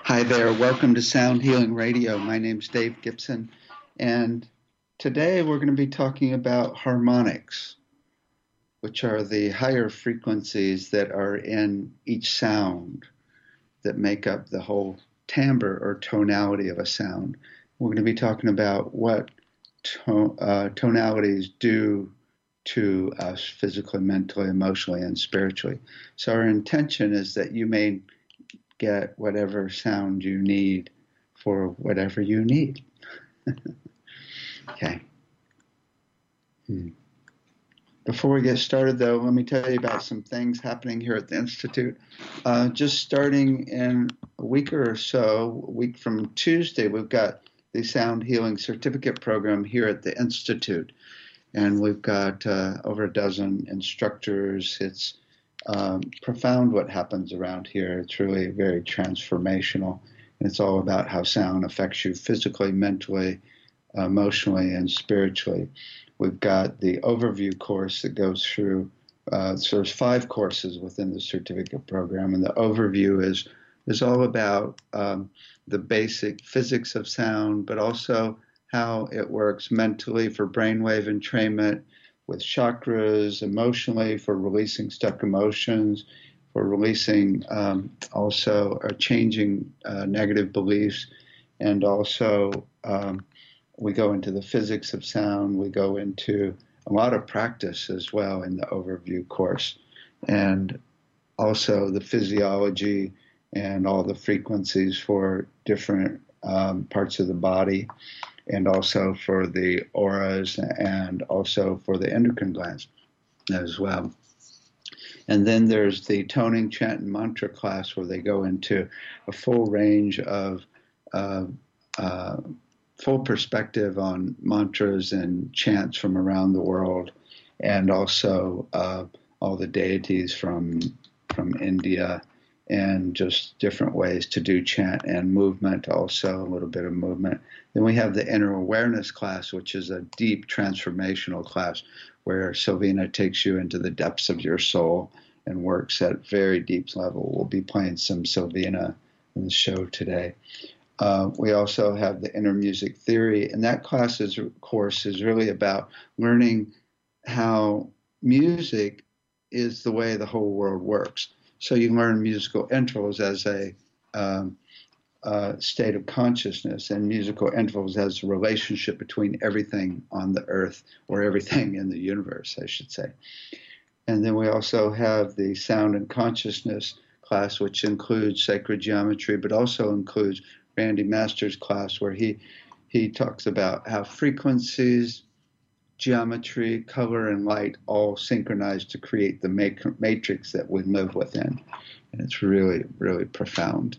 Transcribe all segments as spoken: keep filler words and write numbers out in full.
Hi there, welcome to Sound Healing Radio. My name's Dave Gibson, and today we're going to be talking about harmonics, which are the higher frequencies that are in each sound that make up the whole timbre or tonality of a sound. We're going to be talking about what to, uh, tonalities do to us physically, mentally, emotionally, and spiritually. So our intention is that you may get whatever sound you need for whatever you need. Okay. Hmm. Before we get started, though, let me tell you about some things happening here at the Institute. Uh, just starting in a week or so, a week from Tuesday, we've got the Sound Healing Certificate Program here at the Institute. And we've got uh, over a dozen instructors. It's Um, profound what happens around here. It's really very transformational. And it's all about how sound affects you physically, mentally, emotionally, and spiritually. We've got the overview course that goes through, uh, so there's five courses within the certificate program, and the overview is, is all about um, the basic physics of sound, but also how it works mentally for brainwave entrainment, with chakras, emotionally for releasing stuck emotions, for releasing um, also or changing uh, negative beliefs, and also um, we go into the physics of sound. We go into a lot of practice as well in the overview course, and also the physiology and all the frequencies for different um, parts of the body, and also for the auras, and also for the endocrine glands as well. And then there's the toning, chant, and mantra class where they go into a full range of uh, uh, full perspective on mantras and chants from around the world, and also uh, all the deities from from India, and just different ways to do chant and movement, also a little bit of movement. Then we have the inner awareness class, which is a deep transformational class where Sylvina takes you into the depths of your soul and works at very deep level. We'll be playing some Sylvina in the show today. Uh, we also have the inner music theory, and that class is, course is really about learning how music is the way the whole world works. So you learn musical intervals as a um, uh, state of consciousness, and musical intervals as a relationship between everything on the earth, or everything in the universe, I should say. And then we also have the sound and consciousness class, which includes sacred geometry, but also includes Randy Master's class, where he, he talks about how frequencies, geometry, color, and light all synchronize to create the matrix that we live within. And it's really, really profound.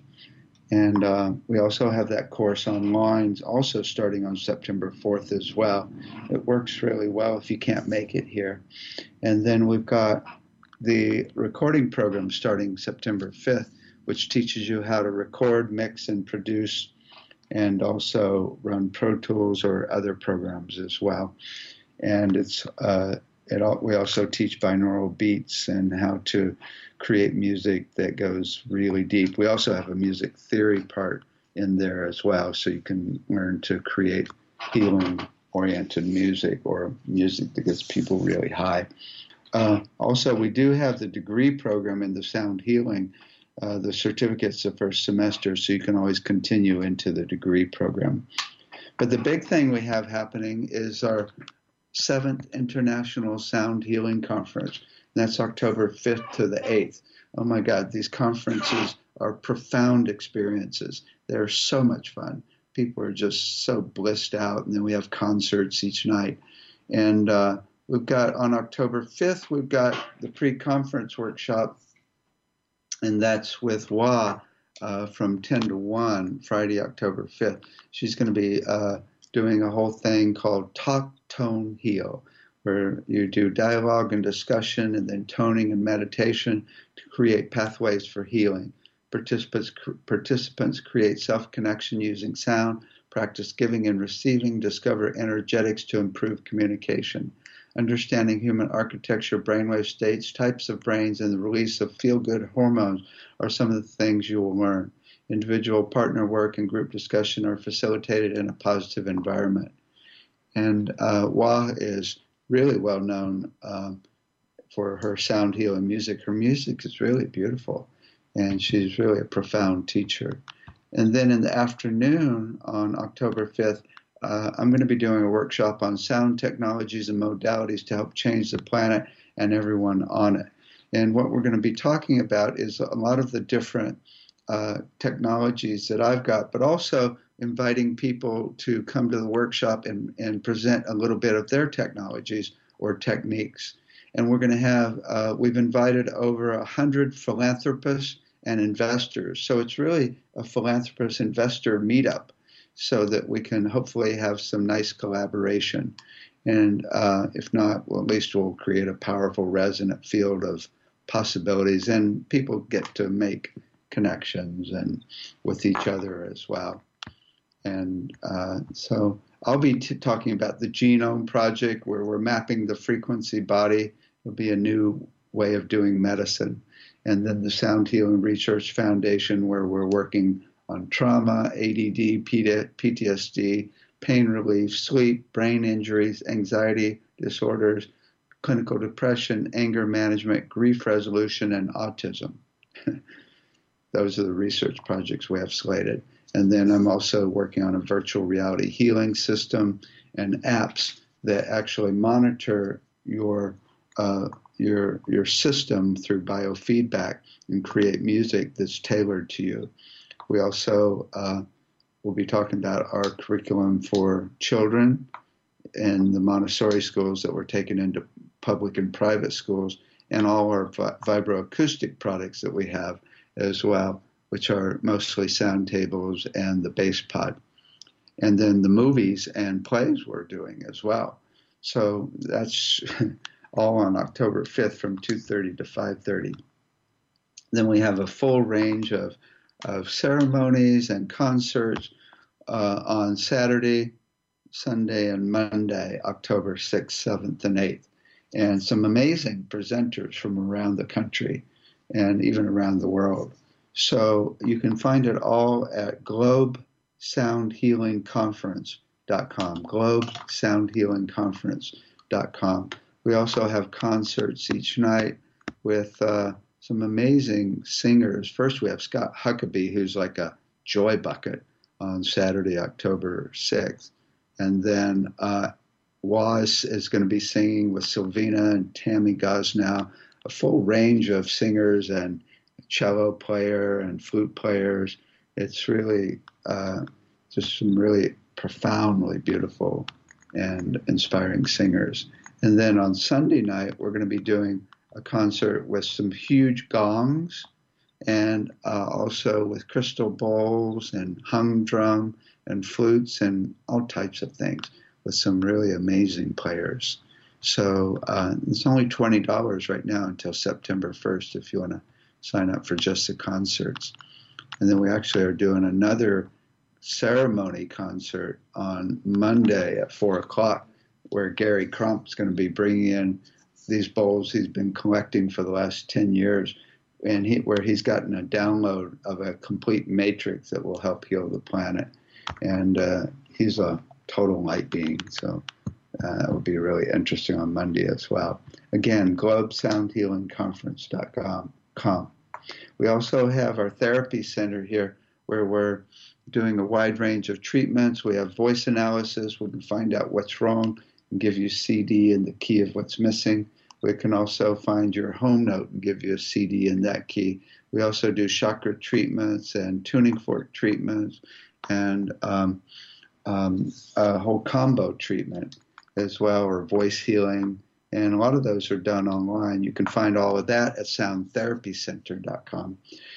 And uh, we also have that course online, also starting on September fourth as well. It works really well if you can't make it here. And then we've got the recording program starting September fifth, which teaches you how to record, mix, and produce, and also run Pro Tools or other programs as well. And it's uh, it all, we also teach binaural beats and how to create music that goes really deep. We also have a music theory part in there as well, so you can learn to create healing-oriented music, or music that gets people really high. Uh, also, we do have the degree program in the sound healing. Uh, the certificate's the first semester, so you can always continue into the degree program. But the big thing we have happening is our seventh International Sound Healing Conference. That's October fifth to the eighth. Oh my God, these conferences are profound experiences. They're so much fun. People are just so blissed out, and then we have concerts each night. And uh, we've got, on October fifth, we've got the pre-conference workshop, and that's with Wa uh, from ten to one, Friday, October fifth. She's going to be uh, doing a whole thing called Talk, Tone, Heal, where you do dialogue and discussion, and then toning and meditation to create pathways for healing. Participants, participants create self-connection using sound, practice giving and receiving, discover energetics to improve communication. Understanding human architecture, brainwave states, types of brains, and the release of feel-good hormones are some of the things you will learn. individual partner work and group discussion are facilitated in a positive environment. And uh, Wah is really well known um, for her sound healing music. Her music is really beautiful, and she's really a profound teacher. And then in the afternoon on October fifth, uh, I'm going to be doing a workshop on sound technologies and modalities to help change the planet and everyone on it. And what we're going to be talking about is a lot of the different uh, technologies that I've got, but also inviting people to come to the workshop and, and present a little bit of their technologies or techniques. And we're going to have, uh, we've invited over a hundred philanthropists and investors. So it's really a philanthropist investor meetup so that we can hopefully have some nice collaboration. And uh, if not, well, at least we'll create a powerful resonant field of possibilities, and people get to make connections and with each other as well. And uh, so I'll be t- talking about the Genome Project, where we're mapping the frequency body. It'll be a new way of doing medicine. And then the Sound Healing Research Foundation, where we're working on trauma, A D D, P T S D, pain relief, sleep, brain injuries, anxiety disorders, clinical depression, anger management, grief resolution, and autism. Those are the research projects we have slated. And then I'm also working on a virtual reality healing system and apps that actually monitor your uh, your your system through biofeedback and create music that's tailored to you. We also uh, will be talking about our curriculum for children and the Montessori schools that we're taking into public and private schools, and all our vi- vibroacoustic products that we have as well, which are mostly sound tables and the bass pod. And then the movies and plays we're doing as well. So that's all on October fifth from two thirty to five thirty. Then we have a full range of, of ceremonies and concerts uh, on Saturday, Sunday, and Monday, October sixth, seventh, and eighth. And some amazing presenters from around the country and even around the world. So you can find it all at globe sound healing conference dot com, globe sound healing conference dot com. We also have concerts each night with uh, some amazing singers. First, we have Scott Huckabee, who's like a joy bucket on Saturday, October sixth. And then uh, Waz is going to be singing with Sylvina and Tammy Gosnow, a full range of singers and cello player and flute players. It's really uh, just some really profoundly beautiful and inspiring singers. And then on Sunday night, we're going to be doing a concert with some huge gongs and uh, also with crystal bowls and hung drum and flutes and all types of things with some really amazing players. So uh, it's only twenty dollars right now until September first if you want to sign up for just the concerts. And then we actually are doing another ceremony concert on Monday at four o'clock, where Gary Crump's going to be bringing in these bowls he's been collecting for the last ten years, and he, where he's gotten a download of a complete matrix that will help heal the planet. And uh, he's a total light being, so uh, that will be really interesting on Monday as well. Again, globe sound healing conference dot com. We also have our therapy center here, where we're doing a wide range of treatments. We have voice analysis. We can find out what's wrong and give you C D and the key of what's missing. We can also find your home note and give you a C D and that key. We also do chakra treatments and tuning fork treatments and um, um, a whole combo treatment as well, or voice healing. And a lot of those are done online. You can find all of that at sound therapy center dot com.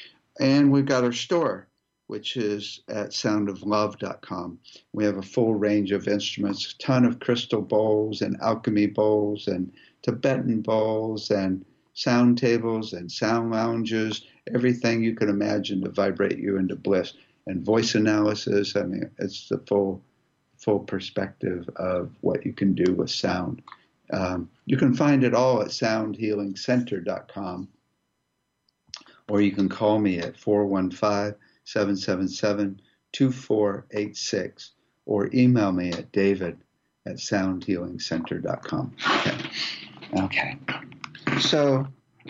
And we've got our store, which is at sound of love dot com. We have a full range of instruments, a ton of crystal bowls and alchemy bowls and Tibetan bowls and sound tables and sound lounges, everything you can imagine to vibrate you into bliss. And voice analysis, I mean, it's the full, full perspective of what you can do with sound. Um, you can find it all at sound healing center dot com, or you can call me at four one five, seven seven seven, two four eight six, or email me at david at sound healing center dot com. Okay. Okay. So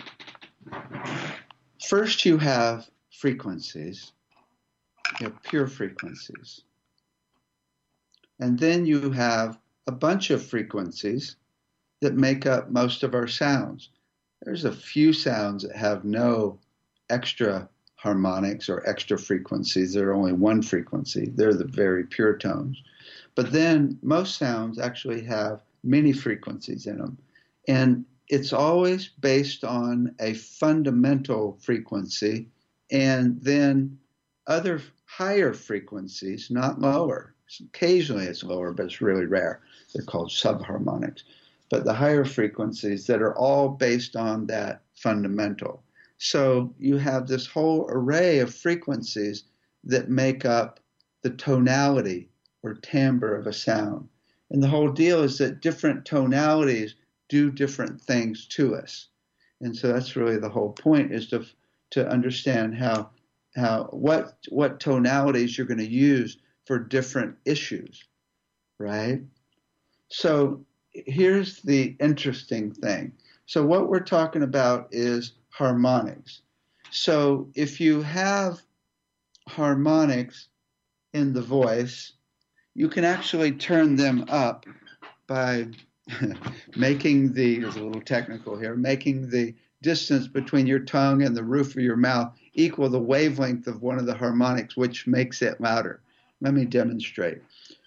first you have frequencies. You have pure frequencies. And then you have a bunch of frequencies that make up most of our sounds. There's a few sounds that have no extra harmonics or extra frequencies. They're only one frequency. They're the very pure tones. But then most sounds actually have many frequencies in them. And it's always based on a fundamental frequency and then other higher frequencies, not lower. Occasionally it's lower, but it's really rare. They're called subharmonics. But the higher frequencies that are all based on that fundamental. So you have this whole array of frequencies that make up the tonality or timbre of a sound. And the whole deal is that different tonalities do different things to us. And so that's really the whole point, is to to understand how how what what tonalities you're going to use for different issues, right? So here's the interesting thing. So what we're talking about is harmonics. So if you have harmonics in the voice, you can actually turn them up by making the, it's a little technical here, making the distance between your tongue and the roof of your mouth equal the wavelength of one of the harmonics, which makes it louder. Let me demonstrate.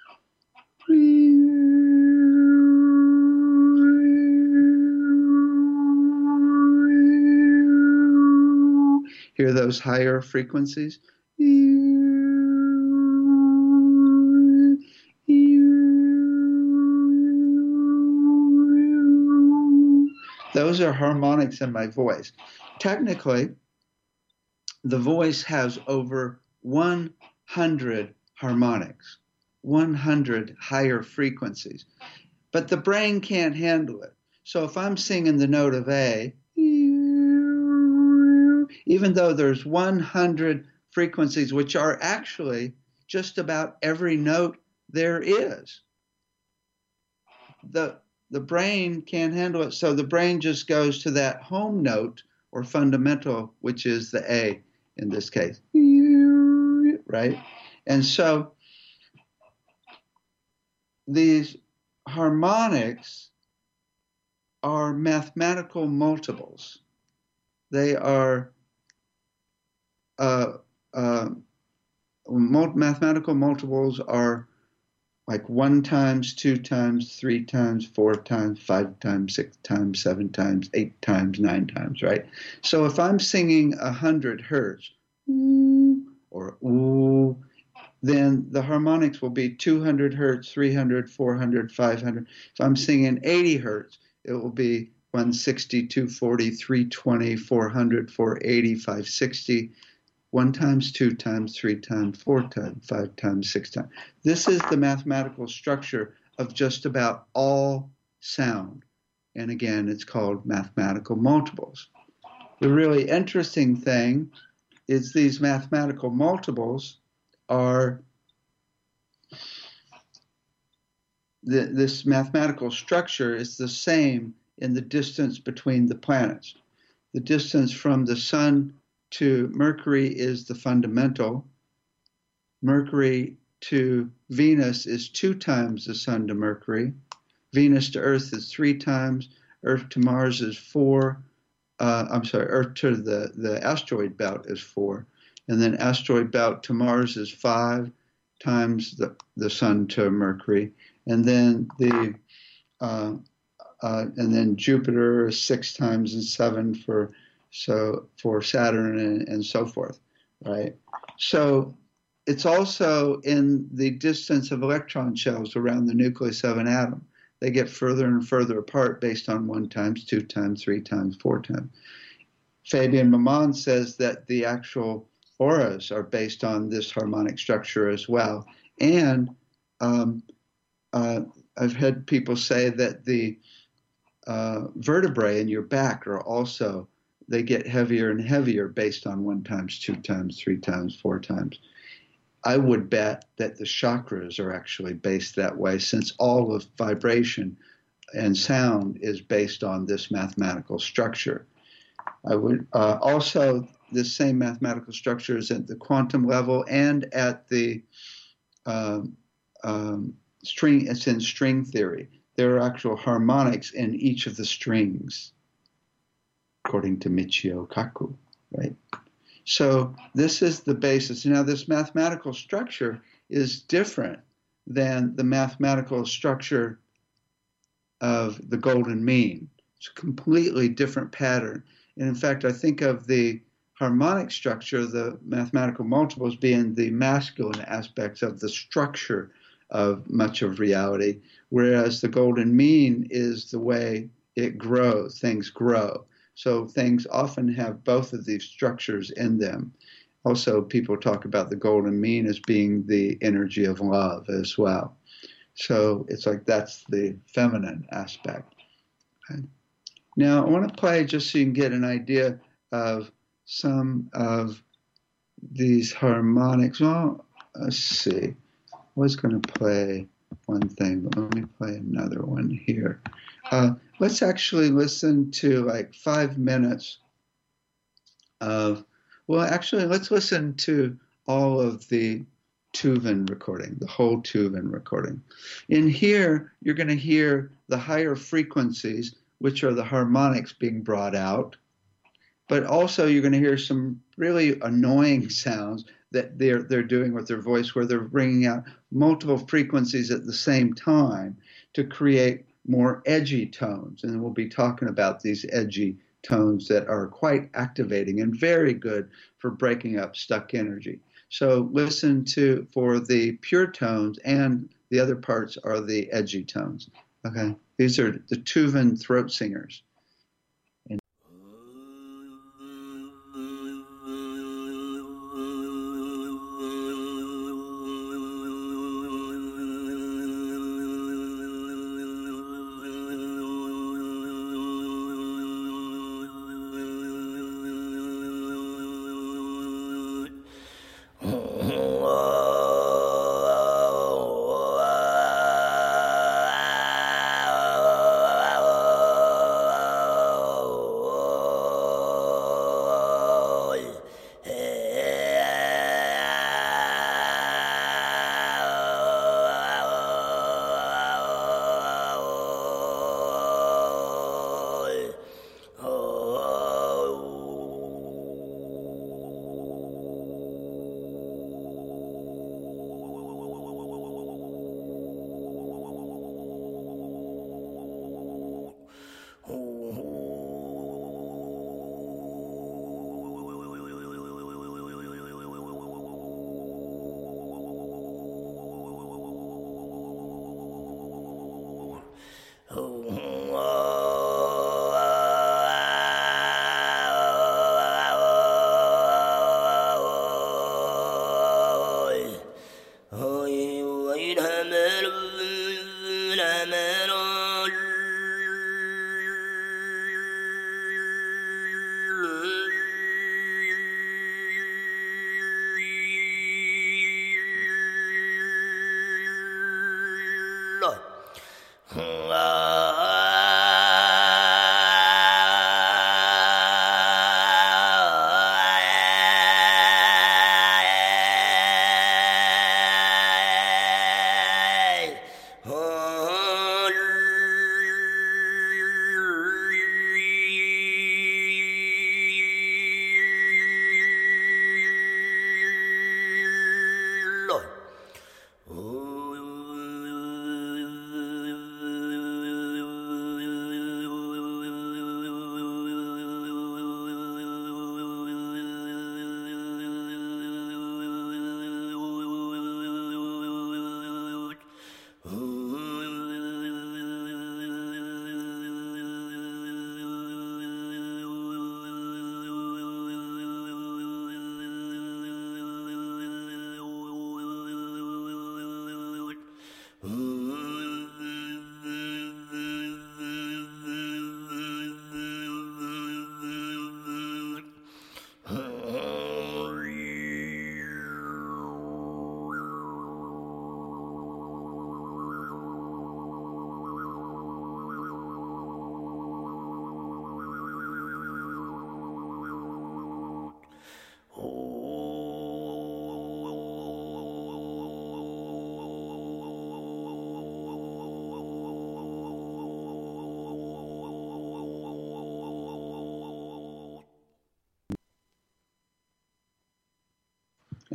Hear those higher frequencies? Those are harmonics in my voice. Technically, the voice has over one hundred harmonics, one hundred higher frequencies, but the brain can't handle it. So if I'm singing the note of A, even though there's one hundred frequencies, which are actually just about every note there is, the the brain can't handle it. So the brain just goes to that home note or fundamental, which is the A in this case, right? And so these harmonics are mathematical multiples. They are uh, uh, mathematical multiples are like one times, two times, three times, four times, five times, six times, seven times, eight times, nine times, right? So if I'm singing one hundred hertz, or ooh, then the harmonics will be two hundred hertz, three hundred, four hundred, five hundred. If I'm singing eighty hertz, it will be one sixty, two forty, three twenty, four hundred, four eighty, five sixty, one times, two times, three times, four times, five times, six times. This is the mathematical structure of just about all sound. And again, it's called mathematical multiples. The really interesting thing is these mathematical multiples are, the, this mathematical structure is the same in the distance between the planets. The distance from the sun to Mercury is the fundamental. Mercury to Venus is two times the sun to Mercury. Venus to Earth is three times. Earth to Mars is four. Uh, I'm sorry, Earth to the, the asteroid belt is four. And then asteroid belt to Mars is five times the, the sun to Mercury. And then the uh, uh, and then Jupiter is six times and seven for so for Saturn and, and so forth, right? So it's also in the distance of electron shells around the nucleus of an atom. They get further and further apart based on one times, two times, three times, four times. Fabien Maman says that the actual auras are based on this harmonic structure as well. And um, uh, I've had people say that the uh, vertebrae in your back are also they get heavier and heavier based on one times, two times, three times, four times. I would bet that the chakras are actually based that way, since all of vibration and sound is based on this mathematical structure. I would uh, also, this same mathematical structure is at the quantum level and at the um, um, string, it's in string theory. There are actual harmonics in each of the strings, according to Michio Kaku, right? So this is the basis. Now, this mathematical structure is different than the mathematical structure of the golden mean. It's a completely different pattern. And in fact, I think of the harmonic structure, the mathematical multiples, being the masculine aspects of the structure of much of reality, whereas the golden mean is the way it grows, things grow. So things often have both of these structures in them. Also, people talk about the golden mean as being the energy of love as well. So it's like that's the feminine aspect. Okay. Now, I want to play just so you can get an idea of some of these harmonics. Well, let's see. I was going to play one thing, but let me play another one here. Uh, let's actually listen to like five minutes of, well, actually, let's listen to all of the Tuvan recording, the whole Tuvan recording. In here, you're going to hear the higher frequencies, which are the harmonics being brought out, but also you're going to hear some really annoying sounds that they're they're doing with their voice, where they're bringing out multiple frequencies at the same time to create more edgy tones. And we'll be talking about these edgy tones that are quite activating and very good for breaking up stuck energy. So listen to for the pure tones, and the other parts are the edgy tones. Okay, these are the Tuvan throat singers. And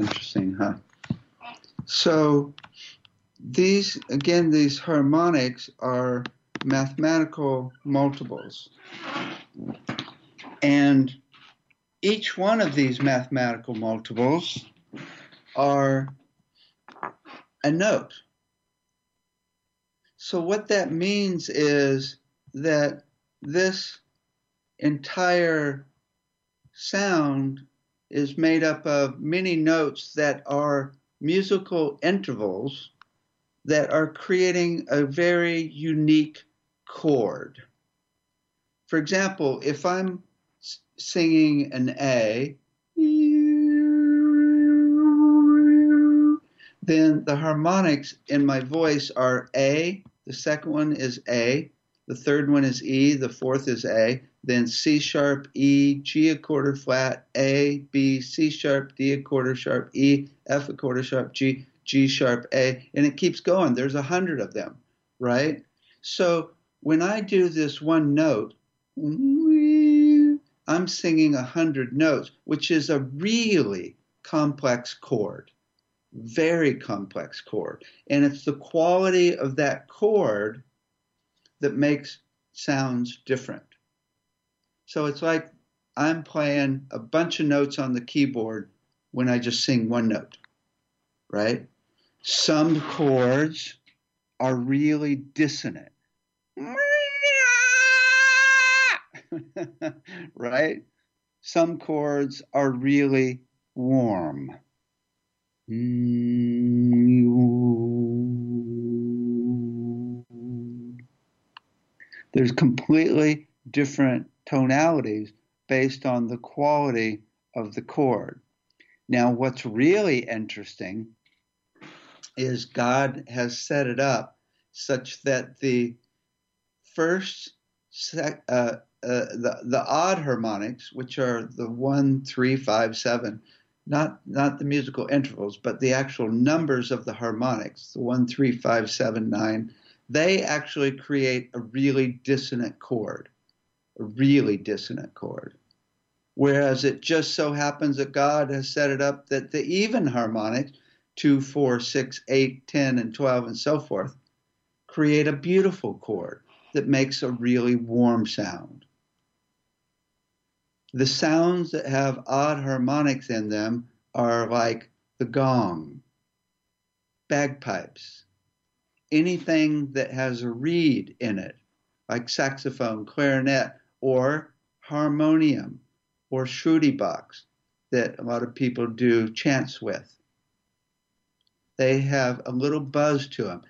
Interesting, huh? So these, again, these harmonics are mathematical multiples. And each one of these mathematical multiples are a note. So what that means is that this entire sound is made up of many notes that are musical intervals that are creating a very unique chord. For example, if I'm singing an A, then the harmonics in my voice are A, the second one is A, the third one is E, the fourth is A, then C sharp, E, G a quarter flat, A, B, C sharp, D a quarter sharp, E, F a quarter sharp, G, G sharp, A, and it keeps going. There's a hundred of them, right? So when I do this one note, I'm singing a hundred notes, which is a really complex chord, very complex chord. And it's the quality of that chord that makes sounds different. So it's like I'm playing a bunch of notes on the keyboard when I just sing one note, right? Some chords are really dissonant. Right? Some chords are really warm. There's completely different tonalities based on the quality of the chord. Now, what's really interesting is God has set it up such that the first sec, uh, uh, the the odd harmonics, which are the one, three, five, seven, not not the musical intervals, but the actual numbers of the harmonics, the one, three, five, seven, nine, they actually create a really dissonant chord, a really dissonant chord. Whereas it just so happens that God has set it up that the even harmonics, two, four, six, eight, ten, and twelve, and so forth, create a beautiful chord that makes a really warm sound. The sounds that have odd harmonics in them are like the gong, bagpipes, anything that has a reed in it, like saxophone, clarinet, or harmonium, or shruti box that a lot of people do chants with. They have a little buzz to them,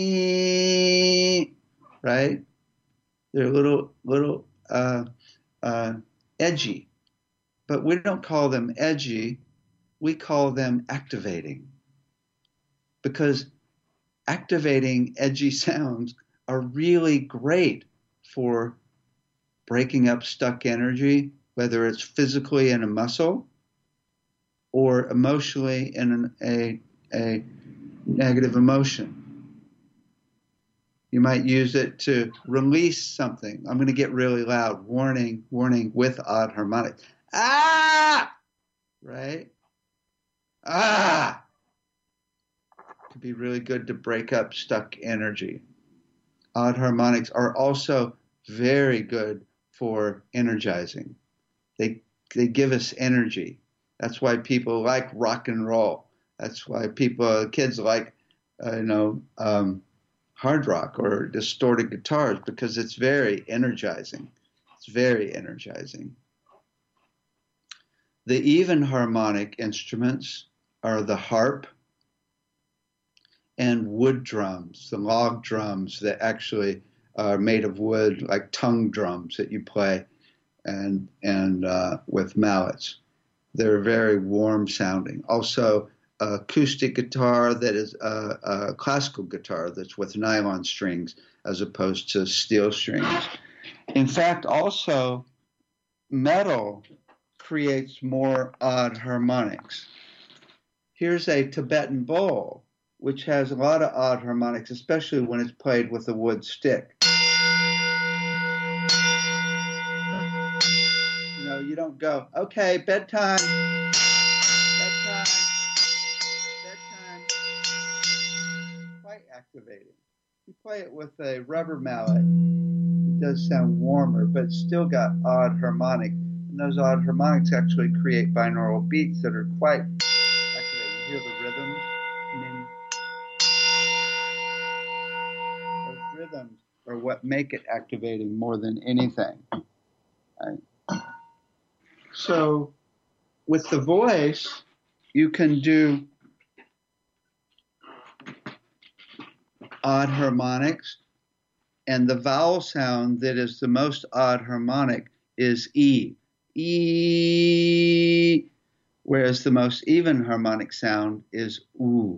right? They're a little, little uh, uh, edgy, but we don't call them edgy. We call them activating, because activating edgy sounds are really great for breaking up stuck energy, whether it's physically in a muscle or emotionally in an, a, a negative emotion. You might use it to release something. I'm going to get really loud. Warning, warning, with odd harmonics. Ah! Right? Ah! It could be really good to break up stuck energy. Odd harmonics are also very good for energizing. They they give us energy. That's why people like rock and roll. That's why people, kids like, uh, you know, um, hard rock or distorted guitars, because it's very energizing. It's very energizing. The even harmonic instruments are the harp and wood drums, the log drums that actually are made of wood, like tongue drums that you play and and uh, with mallets. They're very warm sounding. Also, uh, acoustic guitar that is a, a classical guitar that's with nylon strings as opposed to steel strings. In fact, also, metal creates more odd harmonics. Here's a Tibetan bowl, which has a lot of odd harmonics, especially when it's played with a wood stick. You know, you don't go, okay, bedtime, bedtime, activating. You play it with a rubber mallet, it does sound warmer, but it's still got odd harmonics. And those odd harmonics actually create binaural beats that are quite activating. You hear the rhythms? I mean, those rhythms are what make it activating more than anything. Right? So with the voice, you can do odd harmonics, and the vowel sound that is the most odd harmonic is E. E, whereas the most even harmonic sound is oo.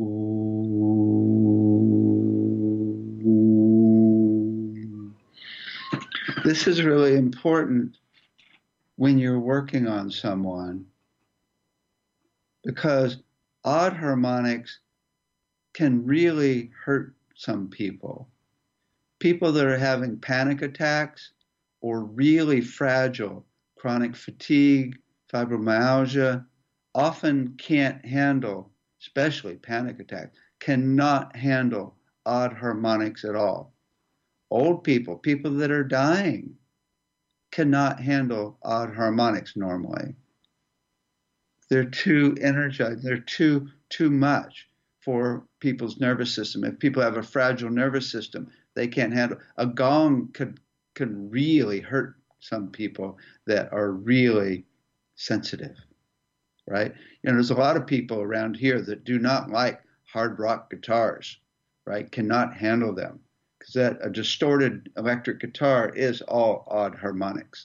Ooh. This is really important when you're working on someone, because odd harmonics can really hurt some people. People that are having panic attacks or really fragile chronic fatigue, fibromyalgia, often can't handle, especially panic attacks, cannot handle odd harmonics at all. Old people, people that are dying, cannot handle odd harmonics normally. They're too energized, they're too, too much for people's nervous system. If people have a fragile nervous system, they can't handle. A gong could, could really hurt some people that are really sensitive, right? You know, there's a lot of people around here that do not like hard rock guitars, right? Cannot handle them, because that a distorted electric guitar is all odd harmonics.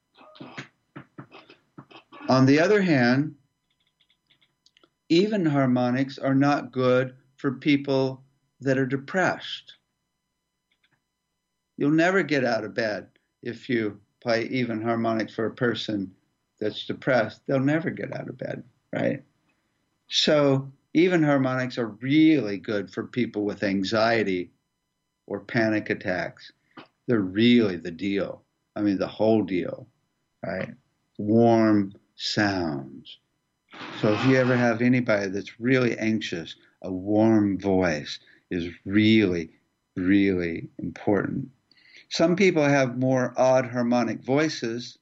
On the other hand, even harmonics are not good for people that are depressed. You'll never get out of bed if you play even harmonics for a person that's depressed. They'll never get out of bed, right? So even harmonics are really good for people with anxiety or panic attacks. They're really the deal. I mean, the whole deal, right? Warm sounds. So if you ever have anybody that's really anxious, a warm voice is really, really important. Some people have more odd harmonic voices.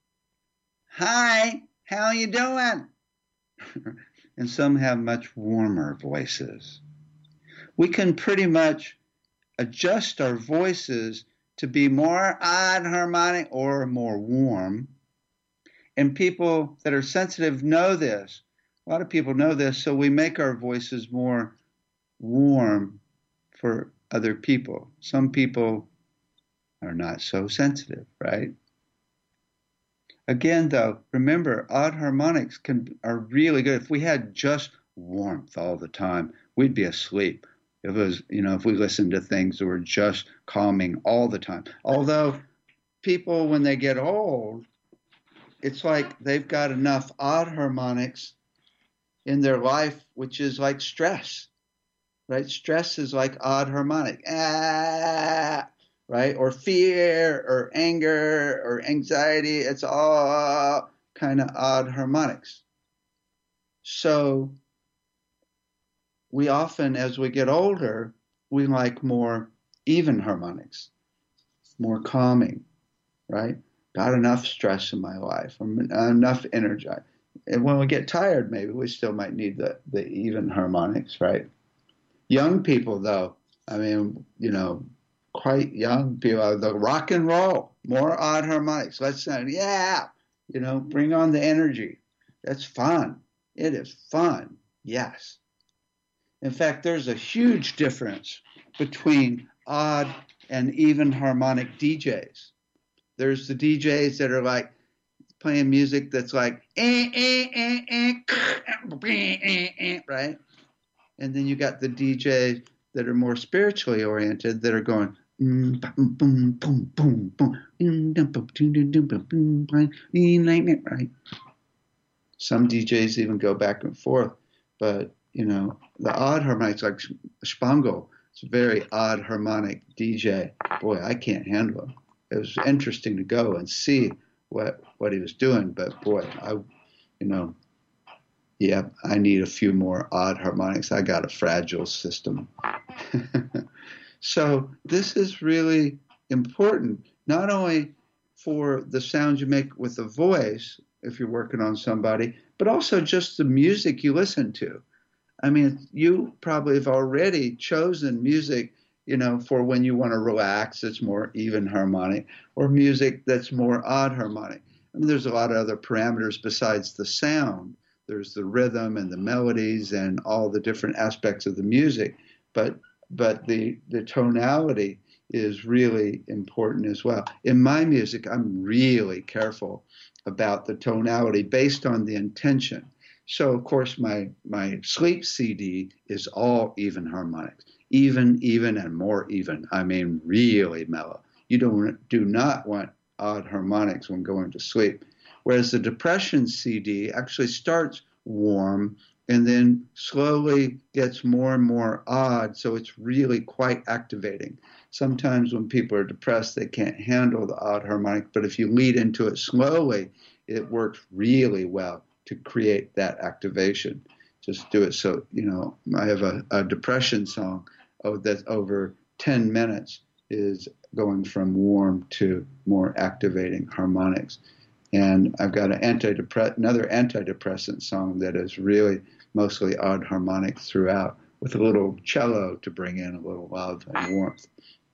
Hi, how you doing? And some have much warmer voices. We can pretty much adjust our voices to be more odd harmonic or more warm. And people that are sensitive know this. A lot of people know this, so we make our voices more warm for other people. Some people are not so sensitive, right? Again, though, remember, odd harmonics can are really good. If we had just warmth all the time, we'd be asleep. If it was, you know, if we listened to things that were just calming all the time. Although people, when they get old, it's like they've got enough odd harmonics in their life, which is like stress, right? Stress is like odd harmonic, ah, right? Or fear or anger or anxiety. It's all kind of odd harmonics. So we often, as we get older, we like more even harmonics, more calming, right? Got enough stress in my life, enough energy. And when we get tired, maybe we still might need the, the even harmonics, right? Young people, though, I mean, you know, quite young people, the rock and roll, more odd harmonics. Let's say, yeah, you know, bring on the energy. That's fun. It is fun, yes. In fact, there's a huge difference between odd and even harmonic D Js. There's the D Js that are like playing music that's like, eh, eh, eh, eh, eh, eh, eh, right? And then you got the D Js that are more spiritually oriented that are going, boom, boom, boom, boom, boom, right? Some D Js even go back and forth, but you know, the odd harmonics, like Spango, it's a very odd harmonic D J. Boy, I can't handle him. It was interesting to go and see what what he was doing, but boy, I, you know, Yep, I need a few more odd harmonics. I got a fragile system. So this is really important, not only for the sounds you make with the voice, if you're working on somebody, but also just the music you listen to. I mean, you probably have already chosen music, you know, for when you want to relax, it's more even harmonic, or music that's more odd harmonic. I mean, there's a lot of other parameters besides the sound. There's the rhythm and the melodies and all the different aspects of the music, but but the the tonality is really important as well. In my music, I'm really careful about the tonality based on the intention. So, of course, my, my sleep C D is all even harmonics, even, even, and more even. I mean, really mellow. You don't do not want odd harmonics when going to sleep. Whereas the depression C D actually starts warm and then slowly gets more and more odd, so it's really quite activating. Sometimes when people are depressed, they can't handle the odd harmonic, but if you lead into it slowly, it works really well to create that activation. Just do it. So, you know, I have a, a depression song oh, that's over ten minutes is going from warm to more activating harmonics. And I've got an antidepress- another antidepressant song that is really mostly odd harmonic throughout, with a little cello to bring in a little love and warmth.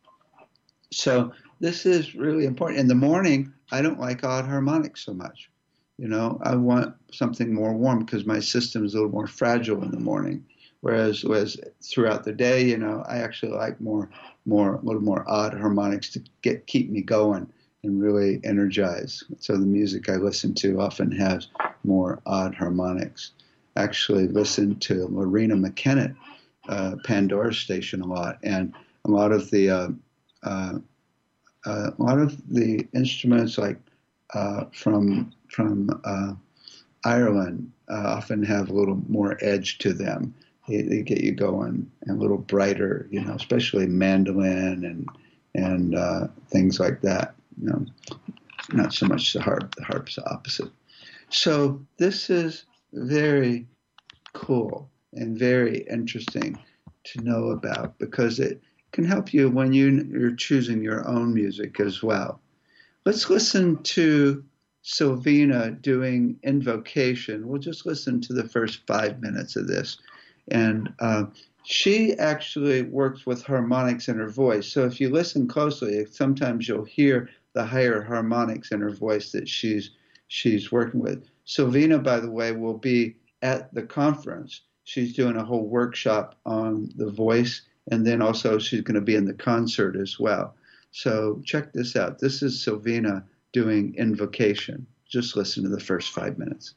So this is really important. In the morning, I don't like odd harmonics so much. You know, I want something more warm because my system is a little more fragile in the morning. Whereas, whereas throughout the day, you know, I actually like more, more, a little more odd harmonics to get keep me going and really energize. So the music I listen to often has more odd harmonics. Actually listen to Lorena McKennitt, uh, Pandora Station a lot, and a lot of the uh, uh, uh, a lot of the instruments like uh, from from uh, Ireland uh, often have a little more edge to them. They, they get you going and a little brighter, you know, especially mandolin and and uh, things like that. You know, not so much the harp. The harp's the opposite. So this is very cool and very interesting to know about because it can help you when you, you're choosing your own music as well. Let's listen to Silvina doing Invocation. We'll just listen to the first five minutes of this. And uh, she actually works with harmonics in her voice. So if you listen closely, sometimes you'll hear the higher harmonics in her voice that she's she's working with. Silvina, by the way, will be at the conference. She's doing a whole workshop on the voice, and then also she's going to be in the concert as well. So check this out. This is Silvina doing Invocation. Just listen to the first five minutes.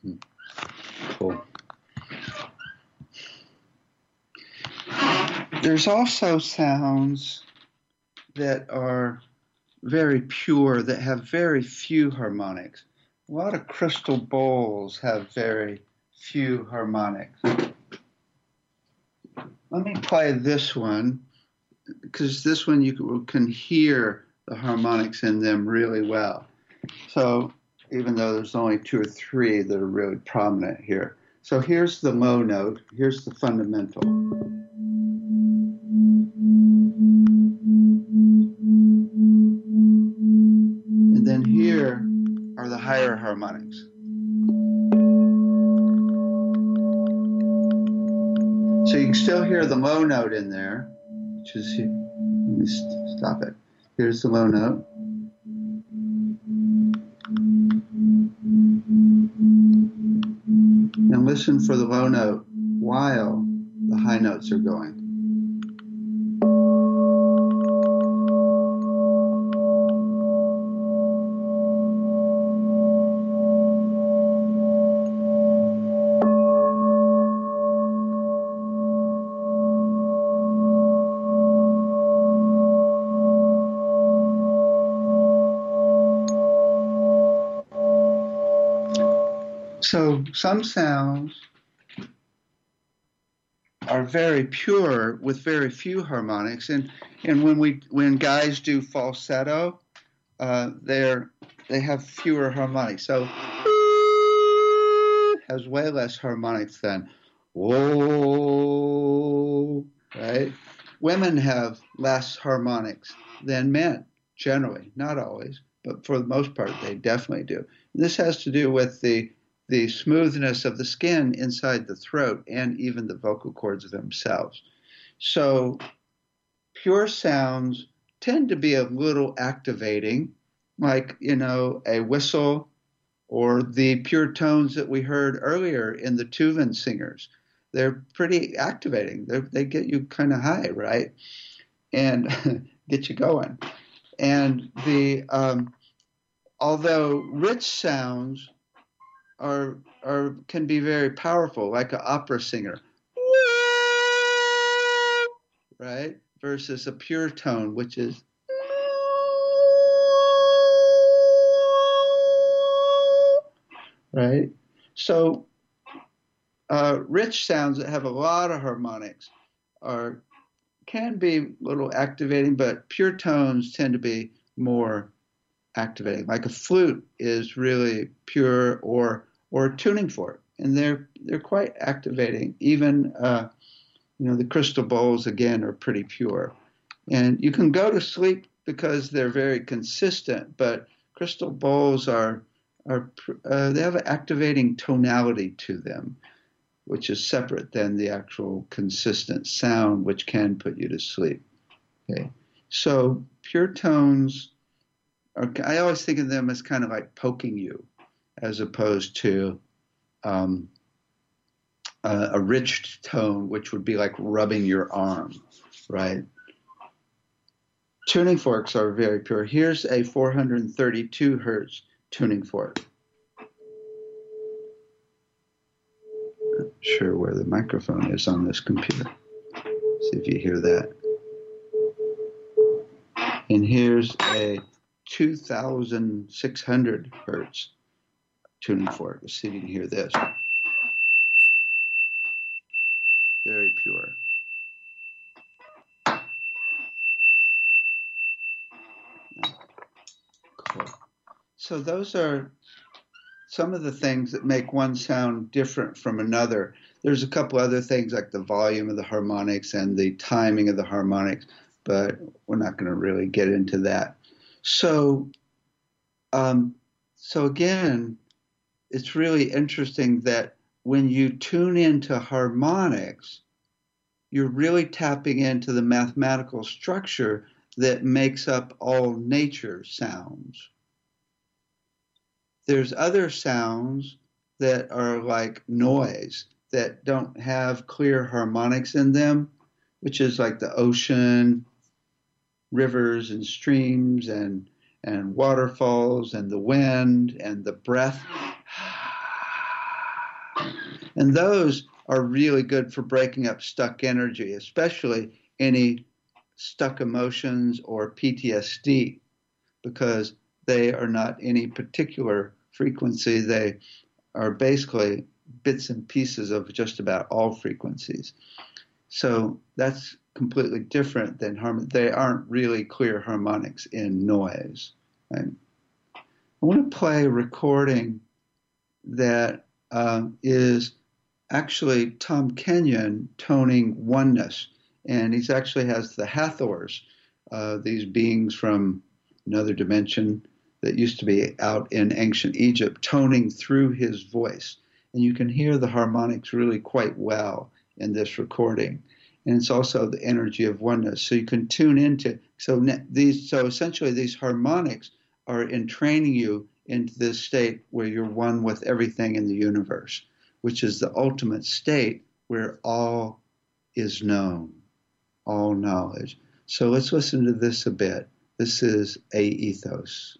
Hmm. Cool. There's also sounds that are very pure, that have very few harmonics. A lot of crystal bowls have very few harmonics. Let me play this one, because this one you can hear the harmonics in them really well. So even though there's only two or three that are really prominent here. So here's the low note, here's the fundamental. And then here are the higher harmonics. So you can still hear the low note in there, which is, let me stop it. Here's the low note. And listen for the low note while the high notes are going. So some sounds are very pure with very few harmonics, and and when we when guys do falsetto, uh, they're they have fewer harmonics. So has way less harmonics than whoa, right? Women have less harmonics than men generally, not always, but for the most part, they definitely do. And this has to do with the the smoothness of the skin inside the throat and even the vocal cords themselves. So pure sounds tend to be a little activating, like, you know, a whistle or the pure tones that we heard earlier in the Tuvan singers. They're pretty activating. They're, they get you kind of high, right? And get you going. And the um, although rich sounds are are can be very powerful, like an opera singer, right? Versus a pure tone, which is right. So uh, rich sounds that have a lot of harmonics are can be a little activating, but pure tones tend to be more activating. Like a flute is really pure, or or a tuning fork, and they're they're quite activating. Even uh, you know the crystal bowls again are pretty pure, and you can go to sleep because they're very consistent. But crystal bowls are are uh, they have an activating tonality to them, which is separate than the actual consistent sound, which can put you to sleep. Okay, so pure tones. I always think of them as kind of like poking you, as opposed to um, a, a rich tone, which would be like rubbing your arm, right? Tuning forks are very pure. Here's a four hundred thirty-two hertz tuning fork. Not sure where the microphone is on this computer. See if you hear that. And here's a two thousand six hundred hertz tuning fork. Let's see if you can hear this. Very pure. Cool. So those are some of the things that make one sound different from another. There's a couple other things like the volume of the harmonics and the timing of the harmonics, but we're not going to really get into that. So, um, so again, it's really interesting that when you tune into harmonics, you're really tapping into the mathematical structure that makes up all nature sounds. There's other sounds that are like noise, that don't have clear harmonics in them, which is like the ocean, rivers and streams and, and waterfalls and the wind and the breath. And those are really good for breaking up stuck energy, especially any stuck emotions or P T S D, because they are not any particular frequency. They are basically bits and pieces of just about all frequencies. So that's completely different than harmony. They aren't really clear harmonics in noise. Right? I want to play a recording that uh, is actually Tom Kenyon toning oneness. And he actually has the Hathors, uh, these beings from another dimension that used to be out in ancient Egypt, toning through his voice. And you can hear the harmonics really quite well in this recording. And it's also the energy of oneness. So you can tune into, so these, so essentially these harmonics are entraining you into this state where you're one with everything in the universe, which is the ultimate state where all is known, all knowledge. So let's listen to this a bit. This is Aethos.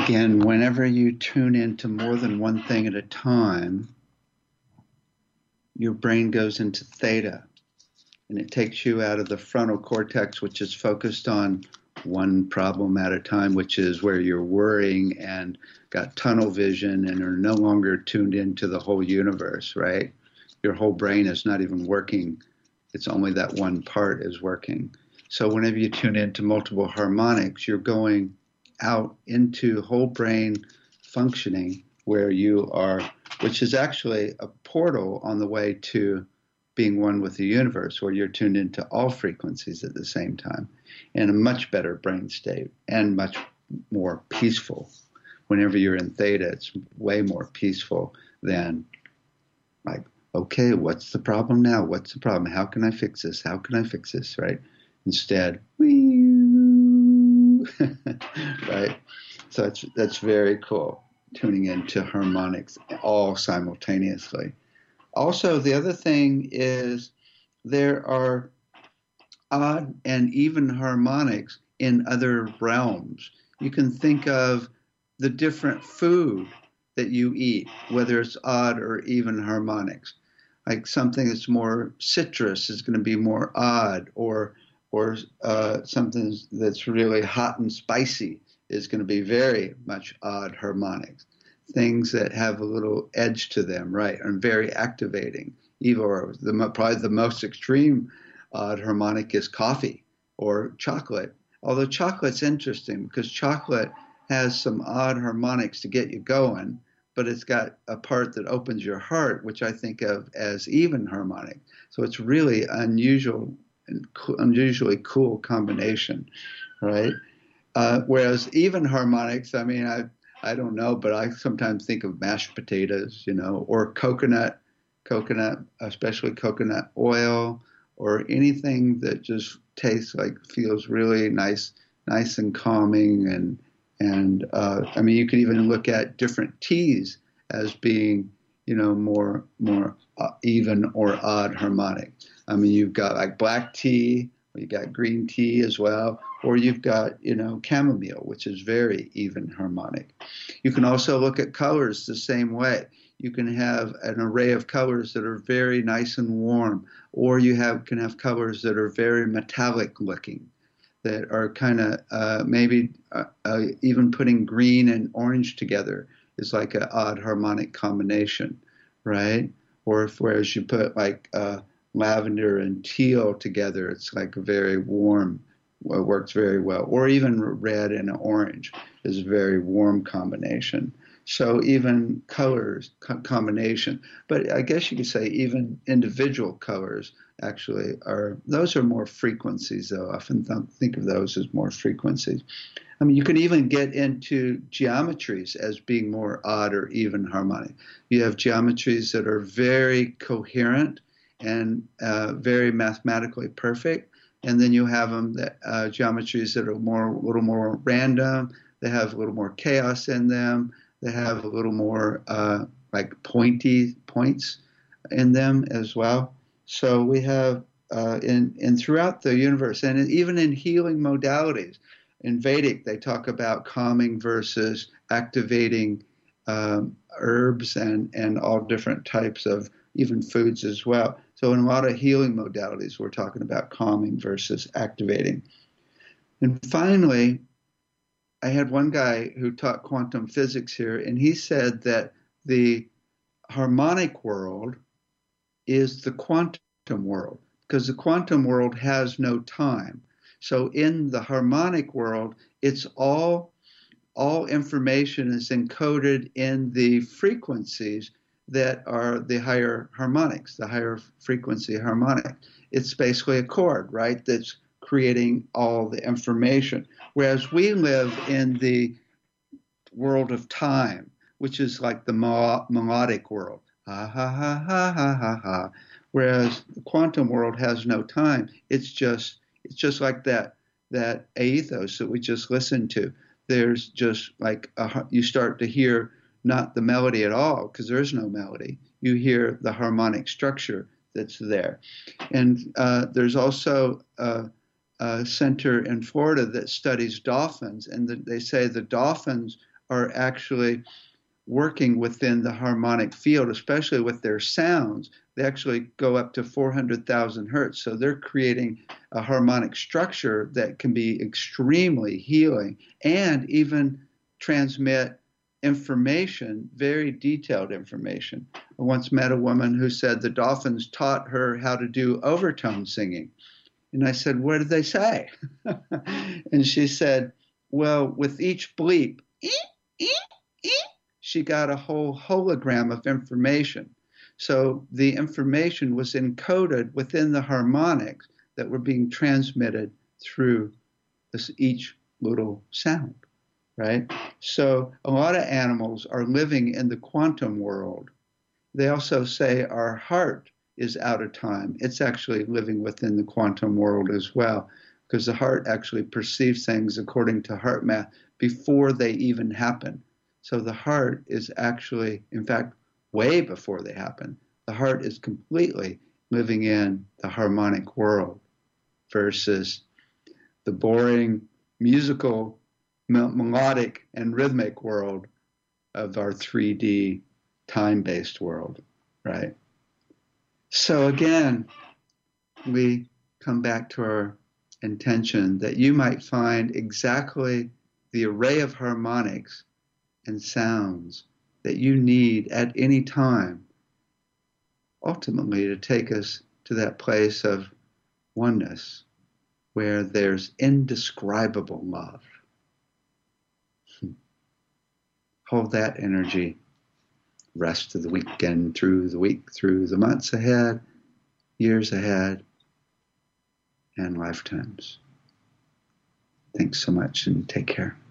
Again, whenever you tune into more than one thing at a time, your brain goes into theta, and it takes you out of the frontal cortex, which is focused on one problem at a time, which is where you're worrying and got tunnel vision and are no longer tuned into the whole universe, right? Your whole brain is not even working. It's only that one part is working. So whenever you tune into multiple harmonics, you're going out into whole brain functioning where you are, which is actually a portal on the way to being one with the universe, where you're tuned into all frequencies at the same time in a much better brain state and much more peaceful. Whenever you're in theta, it's way more peaceful than like, okay, what's the problem now? What's the problem? How can I fix this? How can I fix this, right? Instead, right? So that's, that's very cool, tuning into harmonics all simultaneously. Also, the other thing is there are odd and even harmonics in other realms. You can think of the different food that you eat, whether it's odd or even harmonics. Like something that's more citrus is going to be more odd, or or uh, something that's really hot and spicy is going to be very much odd harmonics. Things that have a little edge to them, right, and very activating. Even or the, probably the most extreme odd harmonic is coffee or chocolate. Although chocolate's interesting because chocolate has some odd harmonics to get you going, but it's got a part that opens your heart, which I think of as even harmonic. So it's really unusual and co- unusually cool combination, right? Uh, whereas even harmonics, I mean, I I don't know, but I sometimes think of mashed potatoes, you know, or coconut, coconut, especially coconut oil, or anything that just tastes like, feels really nice, nice and calming. And, and uh, I mean, you could even look at different teas as being, you know, more, more uh, even or odd harmonic. I mean, you've got like black tea, or you got green tea as well, or you've got, you know, chamomile, which is very even harmonic. You can also look at colors the same way. You can have an array of colors that are very nice and warm, or you have can have colors that are very metallic looking, that are kind of uh, maybe uh, uh, even putting green and orange together is like an odd harmonic combination, right? Or if, whereas you put like uh, lavender and teal together, it's like a very warm, well, works very well. Or even red and orange is a very warm combination. So even colors co- combination, but I guess you could say even individual colors actually are, those are more frequencies though. I often th- think of those as more frequencies. I mean, you can even get into geometries as being more odd or even harmonic. You have geometries that are very coherent and uh, very mathematically perfect. And then you have them that uh, geometries that are more, a little more random. They have a little more chaos in them. They have a little more uh, like pointy points in them as well. So we have uh, in, in throughout the universe, and even in healing modalities, in Vedic, they talk about calming versus activating um, herbs and, and all different types of even foods as well. So in a lot of healing modalities, we're talking about calming versus activating. And finally, I had one guy who taught quantum physics here, and he said that the harmonic world is the quantum world, because the quantum world has no time. So in the harmonic world, it's all, all information is encoded in the frequencies that are the higher harmonics, the higher frequency harmonic. It's basically a chord, right, that's creating all the information. Whereas we live in the world of time, which is like the melodic world. Ha, ha, ha, ha, ha, ha, ha. Whereas the quantum world has no time. It's just, it's just like that, that ethos that we just listened to. There's just like, a, you start to hear not the melody at all, because there's no melody. You hear the harmonic structure that's there. And uh, there's also a, a center in Florida that studies dolphins, and the, they say the dolphins are actually working within the harmonic field, especially with their sounds. They actually go up to four hundred thousand hertz. So they're creating a harmonic structure that can be extremely healing and even transmit information, very detailed information. I once met a woman who said the dolphins taught her how to do overtone singing. And I said, what did they say? And she said, well, with each bleep, ee, ee, ee, she got a whole hologram of information. So the information was encoded within the harmonics that were being transmitted through this, each little sound, right? So a lot of animals are living in the quantum world. They also say our heart is out of time. It's actually living within the quantum world as well, because the heart actually perceives things according to heart math before they even happen. So the heart is actually, in fact, way before they happen. The heart is completely living in the harmonic world versus the boring musical, melodic, and rhythmic world of our three D time-based world, right? So again, we come back to our intention that you might find exactly the array of harmonics and sounds that you need at any time, ultimately to take us to that place of oneness where there's indescribable love. Hold that energy rest of the weekend, through the week, through the months ahead, years ahead, and lifetimes. Thanks so much and take care.